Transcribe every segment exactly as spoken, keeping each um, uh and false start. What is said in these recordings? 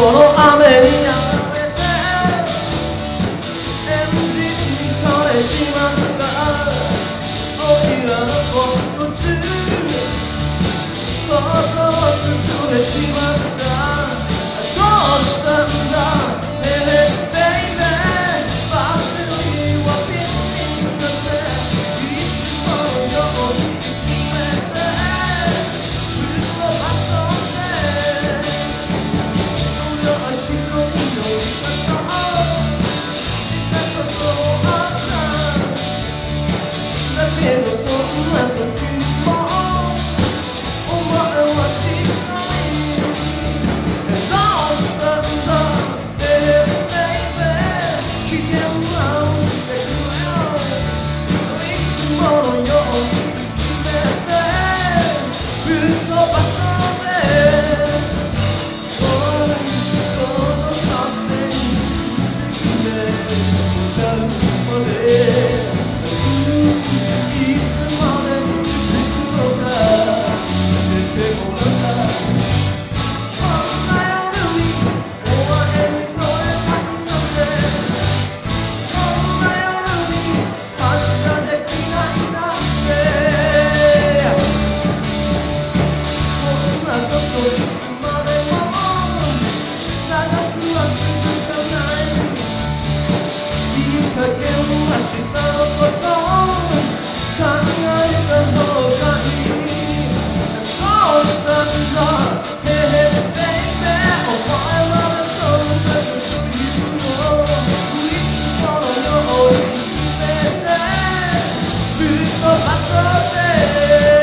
の雨にやられてエンジンに枯れちまったおいらのポップチとうとう潰れちまった。どうしたんだ Hey baby バッテリーはピンピンだぜ。いつものように決めてぶっ飛ばそうぜ。それは白いのり方したこともあっただけどそんな時もお前は知らない。どうしたんだ Hey baby 機嫌直してくれよ。いつものように決めてぶっ飛ばそうぜ。おいどうぞ勝手に言ってくれ。おしゃれまでいつまで続くのか教えてごらんさ。こんな夜にお前に乗れないなんて。こんな夜に発車できないなんて。こんなとこいつまでも長くは続かない。いい加減は下のこと考えた方がいい。どうしたんだ Hey baby お前までそんなこと言うの。いつものように決めてぶっ飛ばそうぜ。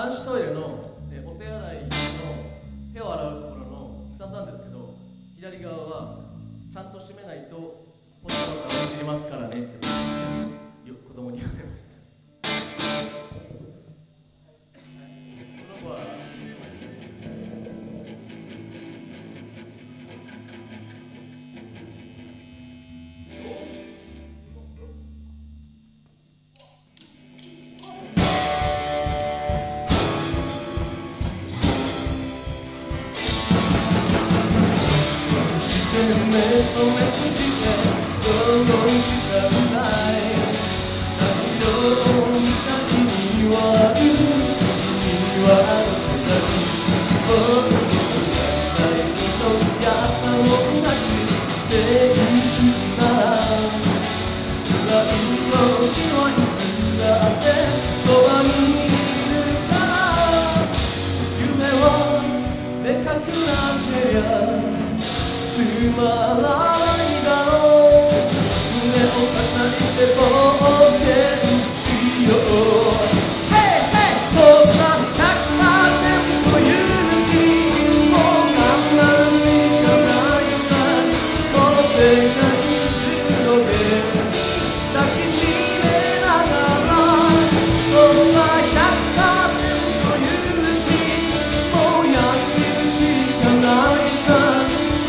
男子トイレのえお手洗いの手を洗うところのふたつなんですけど、左側はちゃんと閉めないとポタポタ落ちますからねってよ子供に言われました。この子はメソメソしてどこにしたくない太陽を見た君は言う君はどこだに僕がないとやったもん勝ち全員主義なら辛い時はいつだってそばにいるから夢はでかくなけりゃつまらないだろう胸を叩いて冒険しよう Hey hey 父さん ひゃくパーセント 勇気もう頑張るしかないさこの世界中で抱きしめながら父さん ひゃくパーセント 勇気もうやってるしかないさ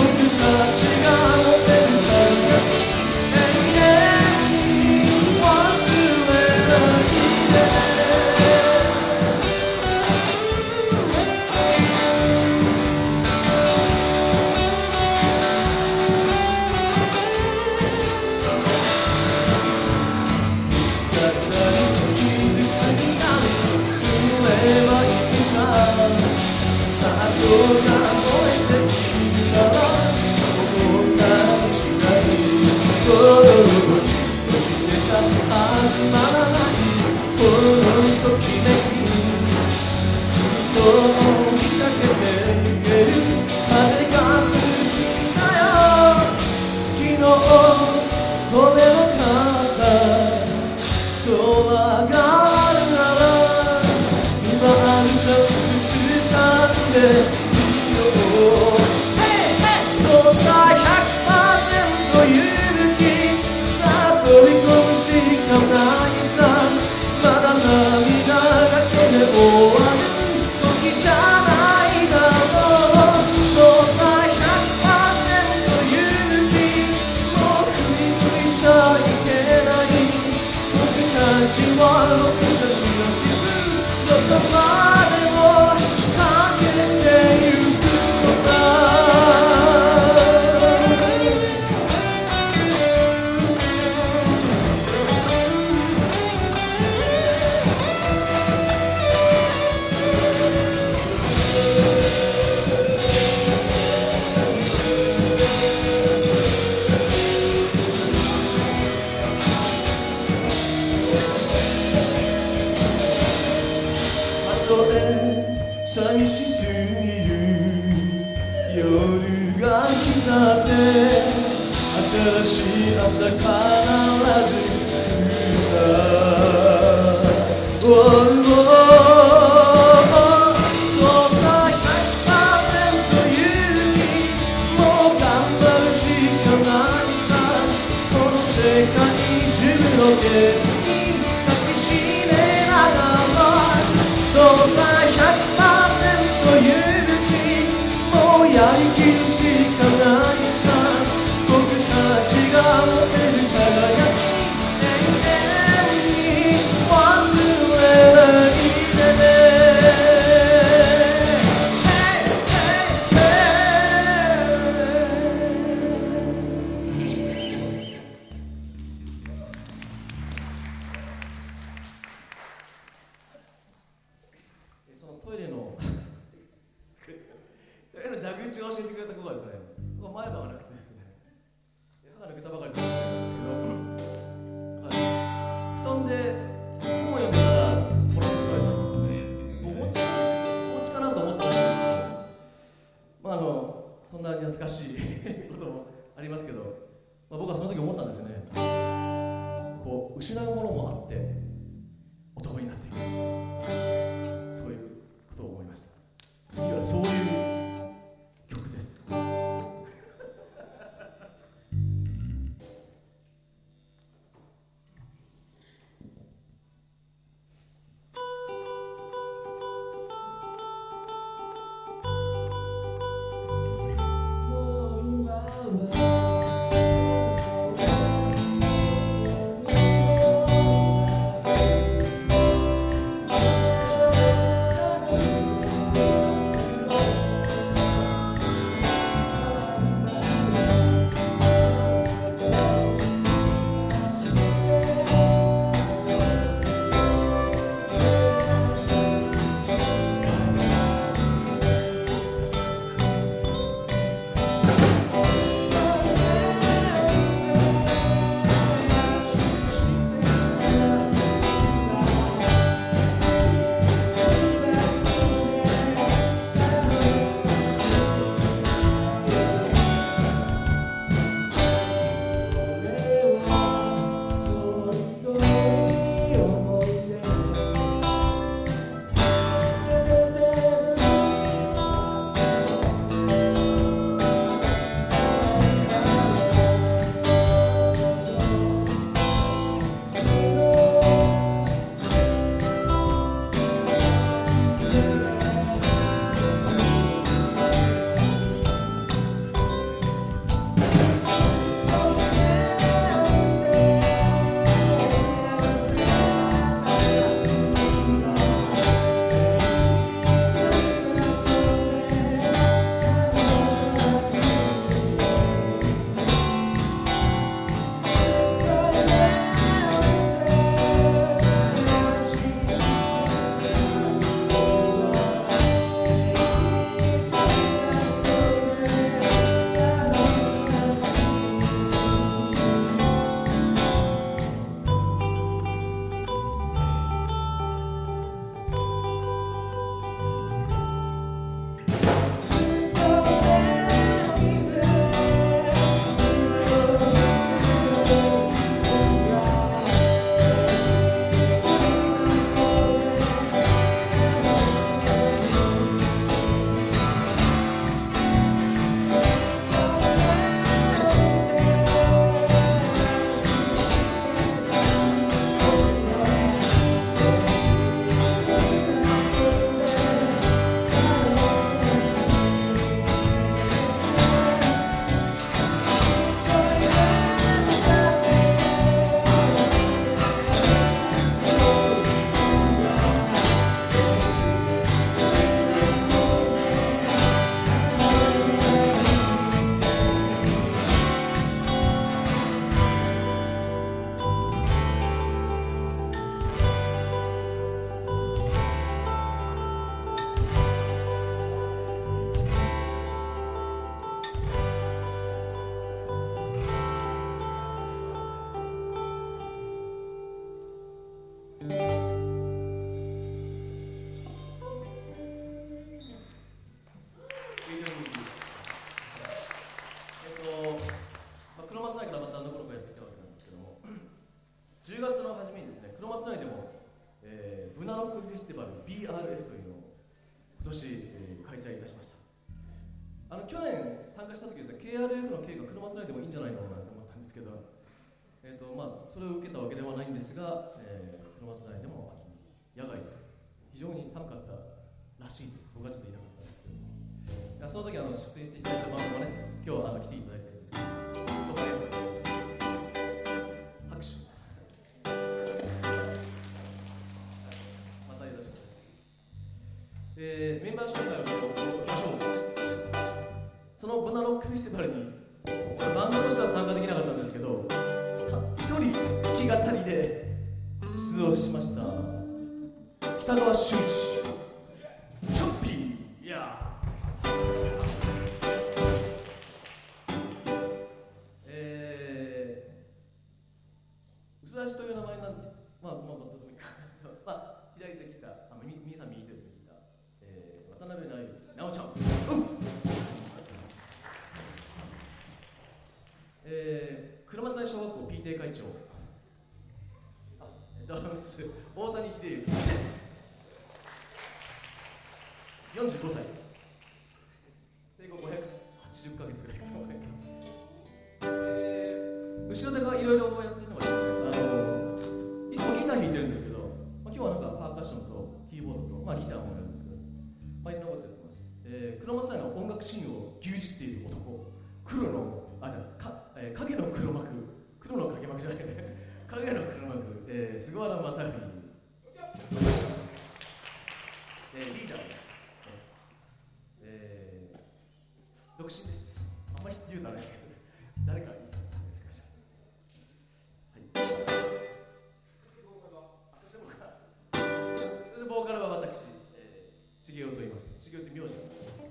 寂しすぎる夜が来たって新しい朝必ず来るさ、oh, oh, そうさ ひゃくパーセント 勇気もう頑張るしかないさこの世界中の手に抱きしめながらそうさ ひゃくパーセント 勇気もうやりきるしかないさ僕たちが持てる輝き永遠に忘れないでねそのトイレのトイレの蛇口を教えてくれた子がですね前歯がなくてですね歯が抜けたばかりだったんですけど、はい、布団で本を読んでたらポロッと取れたのでお餅お餅かなと思ったらしいんですけどまああのそんなに恥ずかしいこともありますけど、まあ、僕はその時思ったんですよねこう失うものもあって男になっていくそういうビーアールエフ というのを今年、えー、開催いたしました。あの去年参加した時ですね、 ケーアールエフ の K が車つないでもいいんじゃないのかなと思ったんですけど、えーとまあ、それを受けたわけではないんですが、えー、車つないでも秋に野外非常に寒かったらしいです。僕はちょっといなかったんですけど、その時あの出演していただいたバンドもね、今日あの来ていただいてるんですけど、どうもありがとうございました。拍手またよろしくお願いします。えー、メンバー紹介をしておきましょう。そのブナロックフェスティバルにバンドとしては参加できなかったんですけど、一人弾き語りで出場しました北川修一チョッピー、いやえー、薄足という名前なんで、まあまあまあどうでもいいかまあ左手来た、あのみみさん右手ですね、来た、えー、渡辺直直ちゃん、うんえー、車谷小学校 ピーティー 会長、あドラムス大谷秀之よんじゅうごさい、生後ごひゃくはちじゅっかげつぐらいかな、えー、後ろ手がいろいろやってるのがですね、あのいつもギター弾いてるんですけど、まあ、今日はなんかパーカッションとキーボードと、まあ、ギターもやるんですけど、まあ、いろんなことやってます。えー、黒松谷の音楽シーンを牛耳っている男、黒のあ、じゃあ、か、えー、影の黒幕、黒の影幕じゃない影の黒幕、えー、菅原正文、えー、リーダーです、えー、独身です。あんまり言うとあれですけど、誰かいい人お願いします。はい。そしてボーカル、そしてボーカルは私、えー、茂雄と言います。茂雄って名字です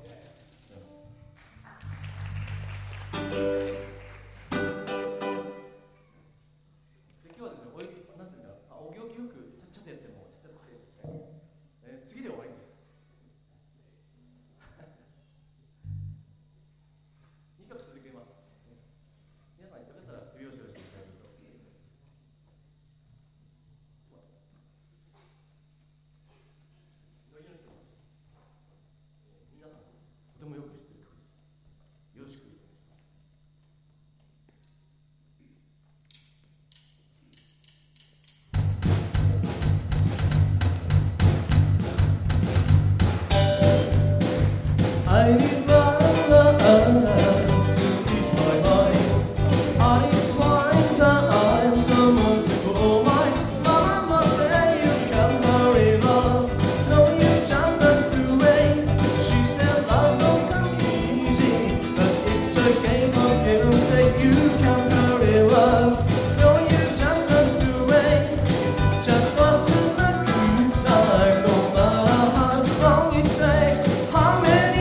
。I need my love to ease my mind. I need one time, someone to call mine. Mama say you can't hurry love. No, you just have to wait. She said love don't come easy, but it's a game of give and take. You can't hurry love. No, you just have to wait. Just trust in the good time, no matter how long it takes. How many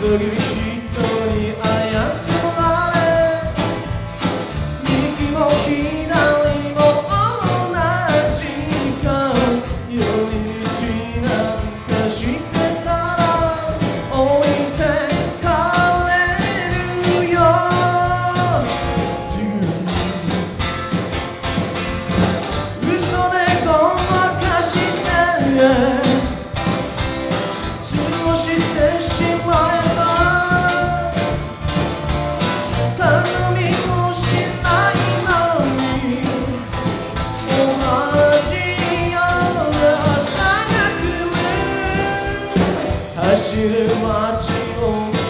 急ぎ人に操られ右も左も同じか寄り道なんかしてたら置いてかれるよ嘘でごまかして過ごしてしまえば頼みもしないのに同じような朝が来る走る街を